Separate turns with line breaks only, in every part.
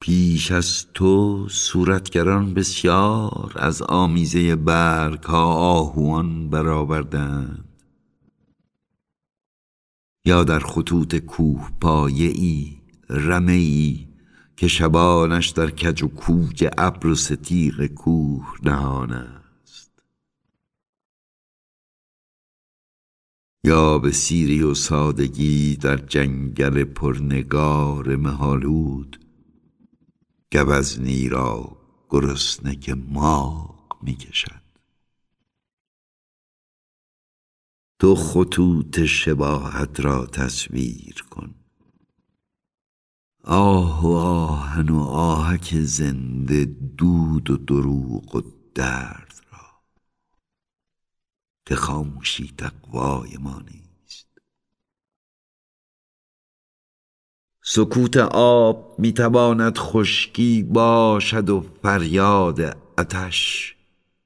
پیش از تو صورتگران بسیار از آمیزه برگ ها آهوان برآوردند. یا در خطوط کوه پایه‌ای رمه‌ای که شبانش در کج و کوج ابر و ستیغ کوه نهان است. یا به سیری و سادگی در جنگل پرنگار مه‌آلود گوزنی را گرسنه که ماغ می کشد. تو خطوط شباهت را تصویر کن، آه و آهن و آهک زنده، دود و دروغ و درد را که خاموشی تقوای ما نیست. سکوت آب میتواند خشکی باشد و فریاد آتش.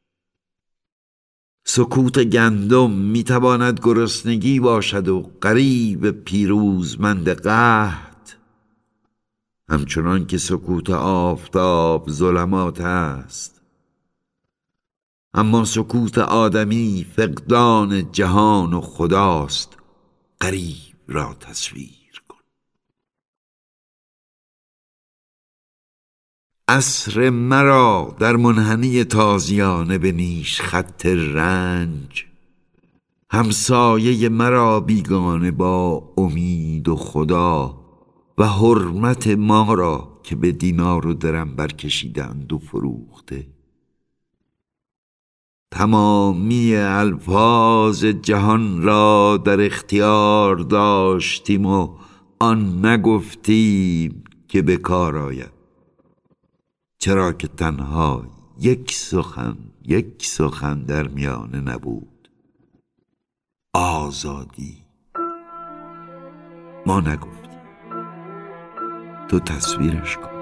سکوت گندم میتواند گرسنگی باشد و غریب پیروزمند قحط، همچنان که سکوت آفتاب ظلمات است. اما سکوت آدمی فقدان جهان و خداست. غریب را تصویر کن. عصر مرا در منحنی تازیانه به نیش خط رنج، همسایه مرا بیگانه با امید و خدا و حرمت ما را که به دینار و درم برکشیدند و فروخته. تمامی الفاظ جهان را در اختیار داشتیم و آن نگفتیم که به کار آید، چرا که تنها یک سخن در میانه نبود. آزادی. ما نگفتیم، تو تصویرش کن.